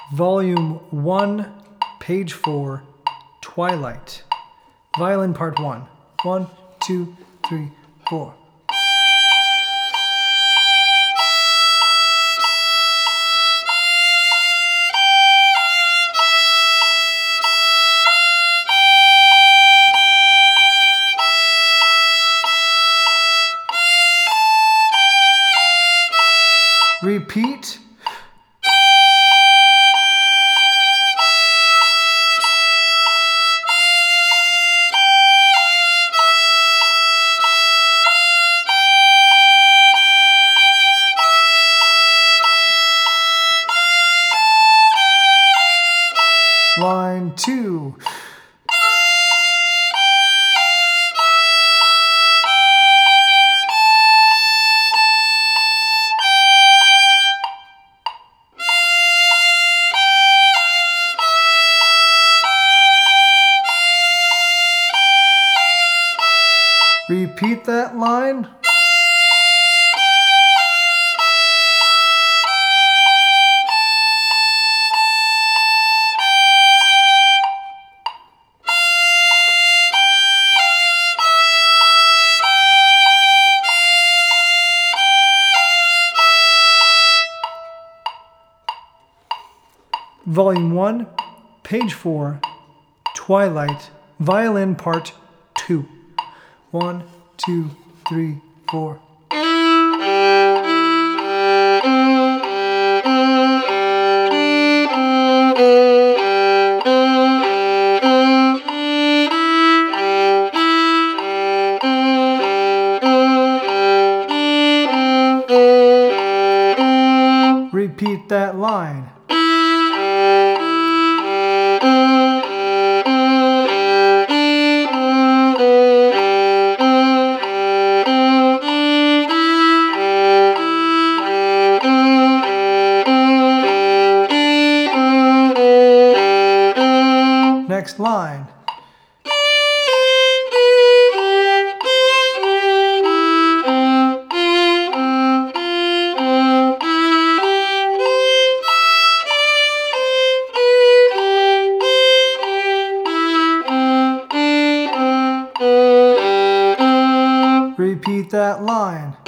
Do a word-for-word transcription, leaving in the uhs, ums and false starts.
Volume one, Page four, Twilight. Violin Part one. One, two, three, four. Repeat. Line two. Repeat that line. Volume one, Page four, Twilight, Violin Part two. One, two, three, four. Repeat that line. Next line. Repeat that line.